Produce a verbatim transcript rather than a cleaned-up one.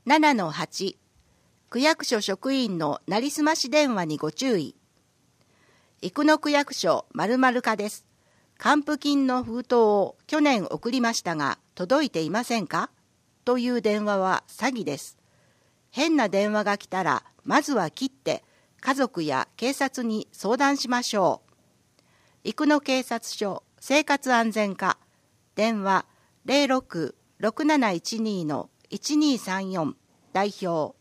ななのはち、区役所職員のなりすまし電話にご注意。生野区役所〇〇課です。還付金の封筒を去年送りましたが届いていませんかという電話は詐欺です。変な電話が来たらまずは切って家族や警察に相談しましょう。生野警察署生活安全課電話 ゼロろく ろくなないちに のいちにさんよん代表